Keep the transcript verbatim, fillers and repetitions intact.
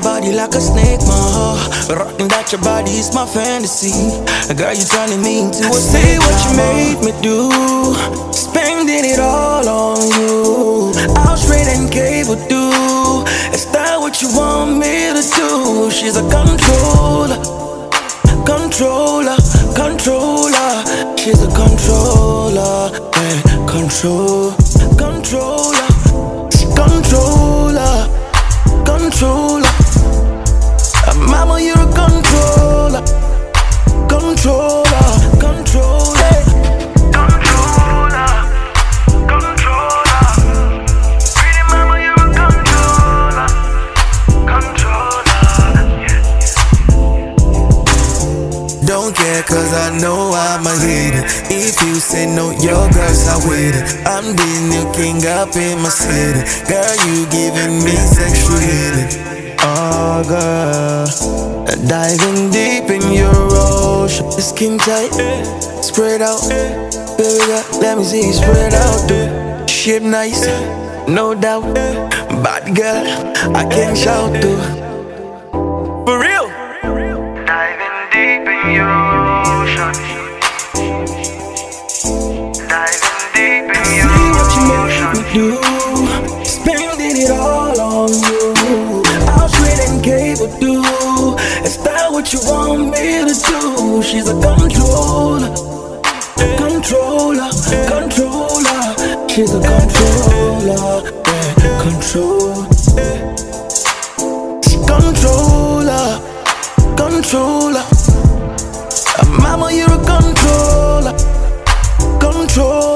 body like a snake, my heart. Rocking that your body is my fantasy. Girl, you turning me into a snake. See what you made me do, spending it all on you. I'll straight and cable do. Is that what you want me to do? She's a controller, controller, controller. She's a controller, yeah, control, controller, controller, controller. Uh, mama, you're a controller, controller, controller, controller, controller. Pretty mama, you're a controller, controller. Don't care cause I know I'm a hitter. If you say no, your girls are with it. I'm the new king up in my city. Girl, you giving me sexual healing. Oh girl, diving deep in your ocean. Skin tight, spread out. Baby girl, let me see you spread out. Shape nice, no doubt. Bad girl, I can shout to. For real. Diving deep in your ocean. Diving deep in your See what you ocean. make me do, spending it all on you. I'll straight and cable do. Is that what you want me to do? She's a controller, controller, controller. She's a controller, yeah, control, controller, controller. Uh, mama, you're a controller, controller.